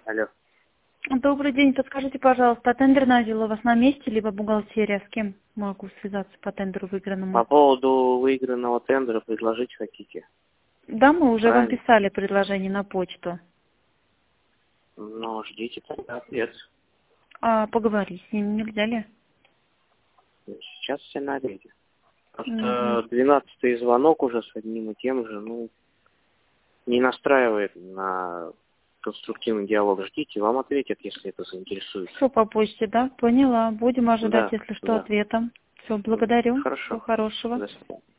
Алло. Добрый день. Подскажите, пожалуйста, тендер начал у вас на месте, либо бухгалтерия? С кем могу связаться по тендеру выигранному? По поводу выигранного тендера предложить хотите? Да, мы уже вам Правильно? писали предложение на почту. Но ждите тогда ответ. А поговорить с ним нельзя ли? Сейчас все на обеде. Мгм. Просто 12-й звонок уже с одним и тем же, не настраивает на конструктивный диалог. Ждите, вам ответят, если это заинтересует. Все по почте, да? Поняла. Будем ожидать, Да, если что, да. ответа. Все, благодарю. Хорошо. Всего хорошего. До свидания.